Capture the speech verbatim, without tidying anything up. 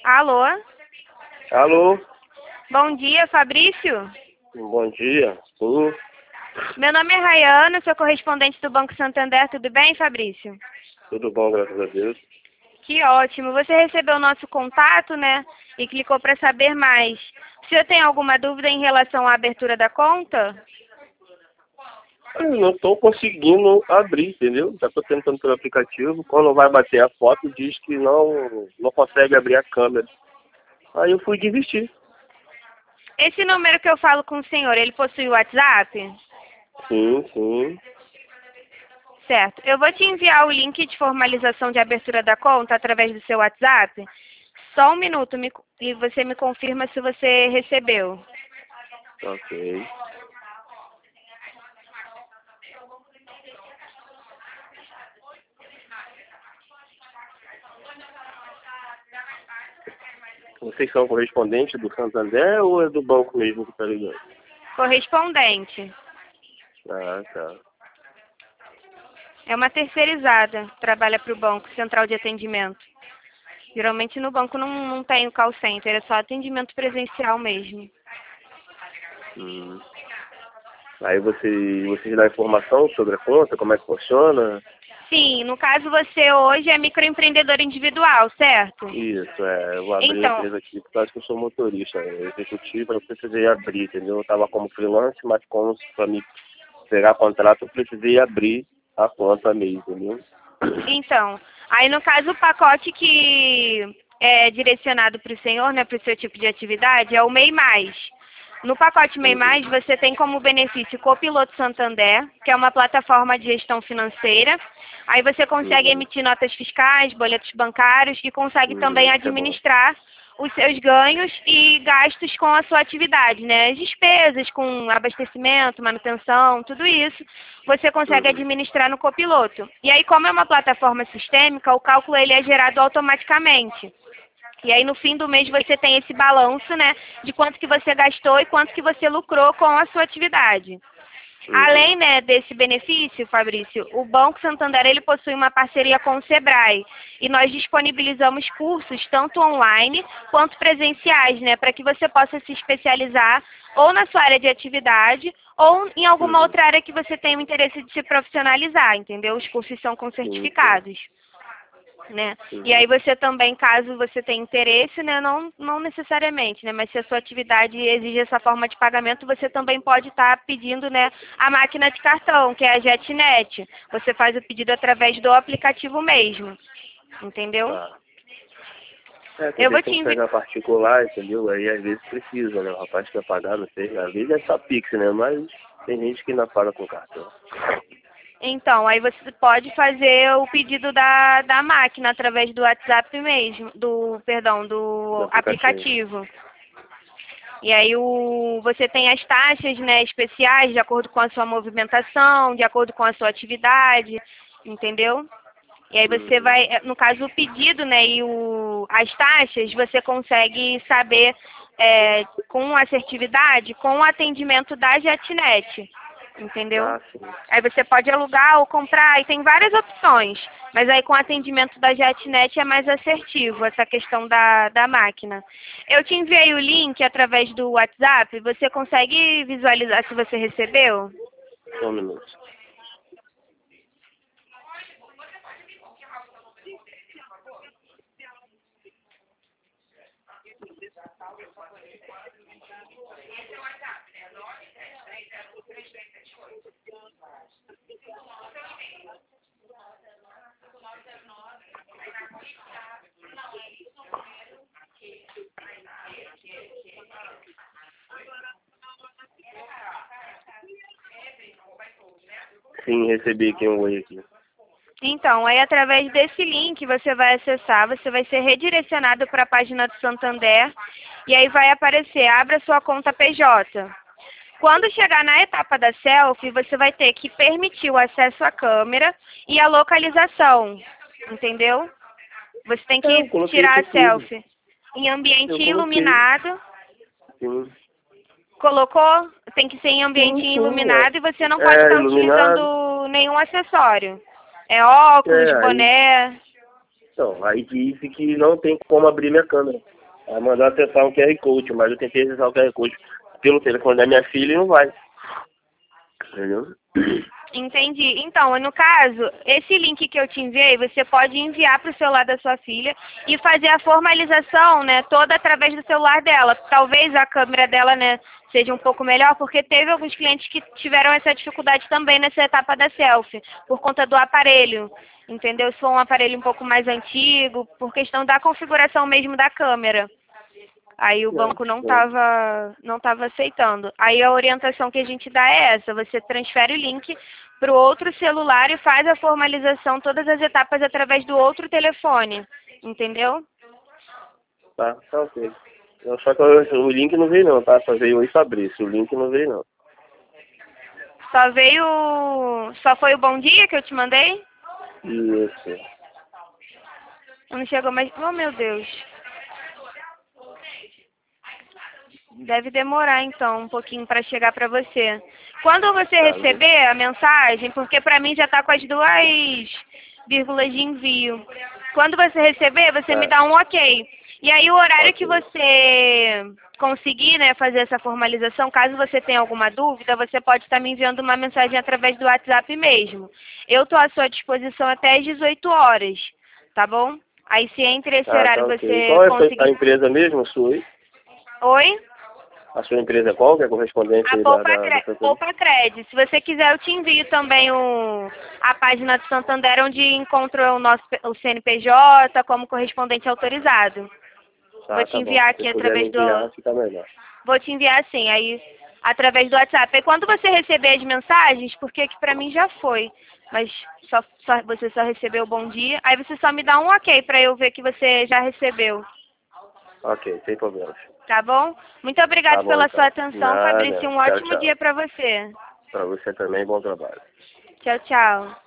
Alô? Alô? Bom dia, Fabrício? Bom dia. Sim. Meu nome é Rayana, sou correspondente do Banco Santander. Tudo bem, Fabrício? Tudo bom, graças a Deus. Que ótimo. Você recebeu o nosso contato, né? E clicou para saber mais. O senhor tem alguma dúvida em relação à abertura da conta? Eu não estou conseguindo abrir, entendeu? Já estou tentando pelo aplicativo. Quando vai bater a foto, diz que não, não consegue abrir a câmera. Aí eu fui desistir. Esse número que eu falo com o senhor, ele possui o WhatsApp? Sim, sim. Certo. Eu vou te enviar o link de formalização de abertura da conta através do seu WhatsApp. Só um minuto me- e você me confirma se você recebeu. Ok. Vocês são correspondentes do Santander ou é do banco mesmo que está ligando? Correspondente. Ah, tá. É uma terceirizada, trabalha para o banco, central de atendimento. Geralmente no banco não, não tem o call center, é só atendimento presencial mesmo. Hum. Aí você, vocês dão informação sobre a conta, como é que funciona? Sim, no caso você hoje é microempreendedor individual, certo? Isso, é, eu vou abrir a Então, empresa aqui por causa que eu sou motorista, né, executivo, eu precisei abrir, entendeu? Eu estava como freelance, mas como para me pegar contrato, eu precisei abrir a conta mesmo, entendeu? então, aí no caso o pacote que é direcionado para o senhor, né, para o seu tipo de atividade, é o MEI Mais. No pacote MEI Uhum, Mais, você tem como benefício o Copiloto Santander, que é uma plataforma de gestão financeira. Aí você consegue uhum, emitir notas fiscais, boletos bancários e consegue também uhum, isso é bom. administrar os seus ganhos e gastos com a sua atividade, né? As despesas com abastecimento, manutenção, tudo isso, você consegue Uhum, administrar no Copiloto. E aí, como é uma plataforma sistêmica, o cálculo ele é gerado automaticamente. E aí no fim do mês você tem esse balanço, né, de quanto que você gastou e quanto que você lucrou com a sua atividade. uhum, Além, né, desse benefício, Fabrício, o Banco Santander ele possui uma parceria com o Sebrae e nós disponibilizamos cursos tanto online quanto presenciais, né, para que você possa se especializar ou na sua área de atividade ou em alguma uhum, outra área que você tenha o interesse de se profissionalizar, entendeu? Os cursos são com sim, sim, certificados, né? E uhum, aí você também, caso você tenha interesse, né, não, não necessariamente, né, mas se a sua atividade exige essa forma de pagamento, você também pode estar pedindo, né, a máquina de cartão, que é a JetNet. Você faz o pedido através do aplicativo mesmo, entendeu? tá. É, tem Eu vou gente que te tem que enviar. pegar particular, entendeu? Aí às vezes precisa, né? O rapaz quer pagar, não sei, às vezes é só Pix, né? Mas tem gente que ainda paga com cartão. Então, aí você pode fazer o pedido da, da máquina através do WhatsApp mesmo, do, perdão, Do do aplicativo. aplicativo. E aí o, você tem as taxas, né, especiais de acordo com a sua movimentação, de acordo com a sua atividade, entendeu? E aí você Uhum. vai, no caso o pedido, né, e o, as taxas, você consegue saber é, com assertividade com o atendimento da JetNet, entendeu? Ah, sim. Aí você pode alugar ou comprar, e tem várias opções, mas aí com o atendimento da JetNet é mais assertivo essa questão da, da máquina. Eu te enviei o link através do WhatsApp, você consegue visualizar se você recebeu? Só um minuto. Sim, recebi aqui um oi aqui. Então, aí através desse link você vai acessar, você vai ser redirecionado para a página do Santander e aí vai aparecer, abra sua conta P J. Quando chegar na etapa da selfie, você vai ter que permitir o acesso à câmera e a localização, entendeu? Você tem É, que eu coloquei tirar isso a tudo. selfie em ambiente Eu coloquei. iluminado. Sim. Colocou, tem que ser em Sim, ambiente sim. É, iluminado e você não pode é estar iluminado. utilizando nenhum acessório. É óculos, É, aí. boné. Então, aí disse que não tem como abrir minha câmera. Aí mandou acessar um Q R Code, mas eu tentei acessar o Q R Code pelo telefone da minha filha e não vai. Entendeu? Entendi. Então, no caso, esse link que eu te enviei, você pode enviar para o celular da sua filha e fazer a formalização, né, toda através do celular dela. Talvez a câmera dela, né, seja um pouco melhor, porque teve alguns clientes que tiveram essa dificuldade também nessa etapa da selfie, por conta do aparelho, entendeu? Se for um aparelho um pouco mais antigo, por questão da configuração mesmo da câmera. Aí o banco não estava não tava aceitando. Aí a orientação que a gente dá é essa, você transfere o link para o outro celular e faz a formalização, todas as etapas através do outro telefone, entendeu? Tá, tá ok. Eu, só que eu, o link não veio não, tá? Só veio oi Fabrício, o link não veio não. Só veio... Só foi o bom dia que eu te mandei? Isso. Não chegou mais... Oh, meu Deus. Deve demorar, então, um pouquinho para chegar para você. Quando você receber a mensagem, porque para mim já está com as duas vírgulas de envio. Quando você receber, você Tá. me dá um ok. E aí o horário Ok. que você conseguir, né, fazer essa formalização, caso você tenha alguma dúvida, você pode estar me enviando uma mensagem através do WhatsApp mesmo. Eu estou à sua disposição até às dezoito horas, tá bom? Aí se entre esse Ah, horário tá ok. você Qual é a sua- conseguir... a empresa mesmo, a sua aí? Oi? A sua empresa é qual, que é correspondente A aí da, Poupa, da, Cre... da Poupa Cred. Se você quiser, eu te envio também o... a página do Santander, onde encontrou o nosso o C N P J como correspondente autorizado. Ah, Vou te tá bom. enviar Se aqui você puder me através enviar, do... fica melhor. Vou te enviar assim, aí através do WhatsApp. E quando você receber as mensagens, porque aqui pra mim já foi, mas só, só, você só recebeu o bom dia, aí você só me dá um ok pra eu ver que você já recebeu. Ok, sem problemas. Tá bom? Muito obrigada Tá bom, pela sua então. atenção, Fabrício. Nada. Um Tchau, ótimo tchau. dia pra você. Pra você também, bom trabalho. Tchau, tchau.